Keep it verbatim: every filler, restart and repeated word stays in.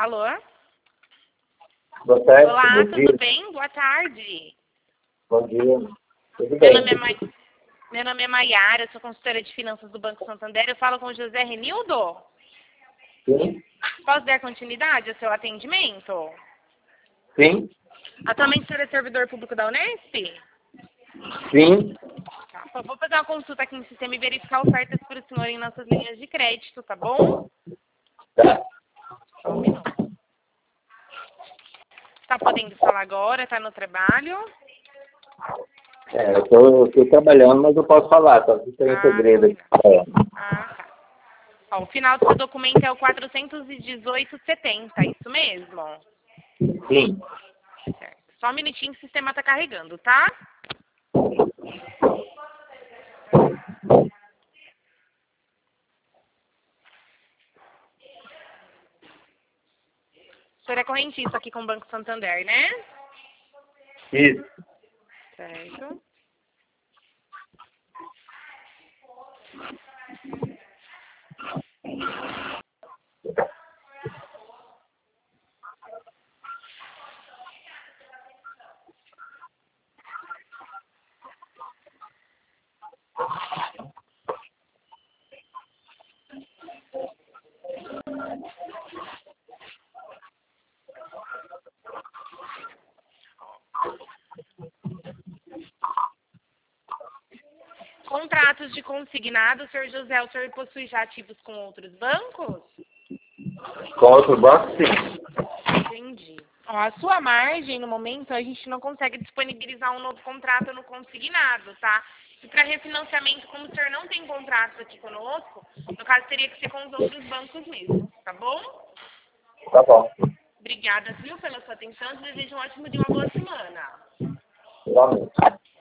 Alô? Boa tarde. Olá, bom tudo dia. bem? Boa tarde. Bom dia. Tudo Meu bem? nome é, Ma... Meu nome é Maiara, eu sou consultora de finanças do Banco Santander. Eu falo com o José Renildo. Sim? Posso dar continuidade ao seu atendimento? Sim? Atualmente o senhor é servidor público da Unesp? Sim? Tá, só vou fazer uma consulta aqui no sistema e verificar ofertas para o senhor em nossas linhas de crédito, tá bom? Tá. Só um minuto. Tá podendo falar agora? Tá no trabalho? É, eu tô, eu tô trabalhando, mas eu posso falar, só que tem um Ah, segredo aqui. combinado. É. Ah, tá. Ó, o final do seu documento é o quatrocentos e dezoito setenta, isso mesmo? Sim. Certo. Só um minutinho que o sistema está carregando, tá? O senhor é correntista aqui com o Banco Santander, né? Isso. Certo. Contratos de consignado, senhor José, o senhor possui já ativos com outros bancos? Com outro banco, sim. Entendi. Ó, a sua margem, no momento, a gente não consegue disponibilizar um novo contrato no consignado, tá? E para refinanciamento, como o senhor não tem contratos aqui conosco, no caso teria que ser com os outros bancos mesmo, tá bom? Tá bom. Obrigada, viu, pela sua atenção. Desejo um ótimo dia e uma boa semana. Igualmente.